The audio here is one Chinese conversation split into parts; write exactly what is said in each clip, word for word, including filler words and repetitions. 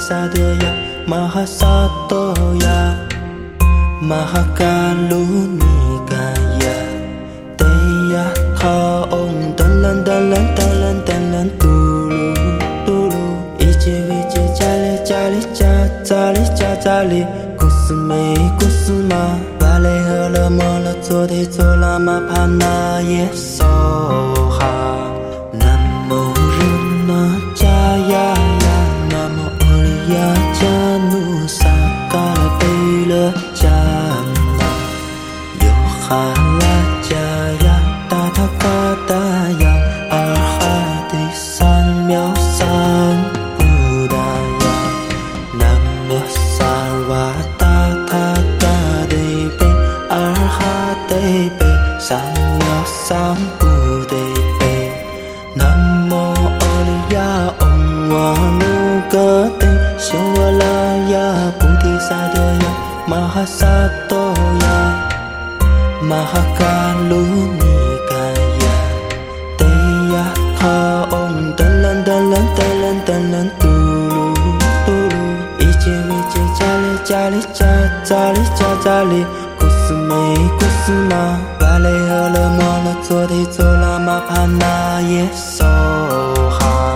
萨德呀，玛哈萨多呀，玛哈嘎鲁尼嘎呀，得呀哈嗡噔啷噔啷噔啷噔啷嘟噜嘟噜，一节一节加里加里加扎里加扎里，古斯梅古斯玛，巴雷和勒摩勒佐提佐拉玛帕那耶梭哈。哈拉加呀，达他嘎达呀，尔哈第三藐三不达呀，南无萨瓦达他嘎得贝，尔哈得贝，三藐三不得贝，南无阿里呀，嗡哇努格得，修瓦拉呀，菩提萨埵呀，玛哈萨多呀。玛哈嘎鲁尼嘎呀，得呀哈嗡噔啷噔啷噔啷噔啷嘟噜嘟噜，一节一节加里加里加扎里加扎里，古斯梅古斯玛，巴雷和勒摩勒佐提佐拉玛帕那耶梭哈。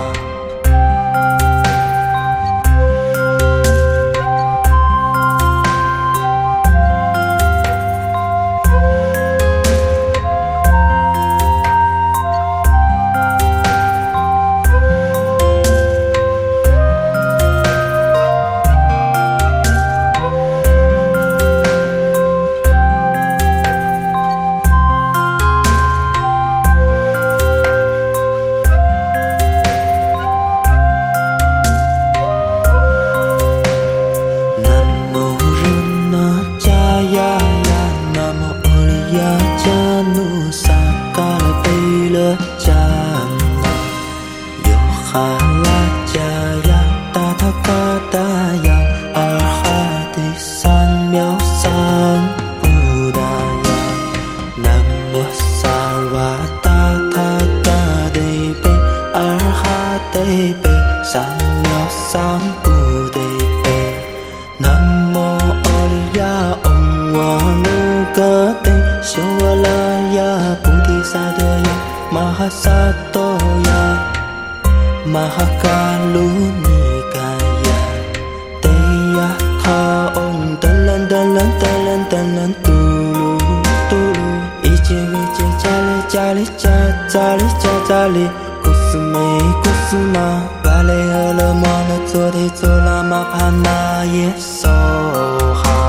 哈拉加呀，达他嘎达呀，尔哈第三藐三不达呀，南无萨瓦达他嘎得贝，尔哈得贝，三藐三不得贝，南无阿里呀，嗡哇努格得，修瓦拉呀，菩提萨埵呀，玛哈萨多呀。玛哈嘎鲁尼嘎呀，得呀哈嗡噔啷噔啷噔啷噔啷嘟噜嘟噜，一节一节加里加里加扎里加扎里，古斯梅古斯玛，巴雷和勒摩勒佐提佐拉玛帕那耶梭哈。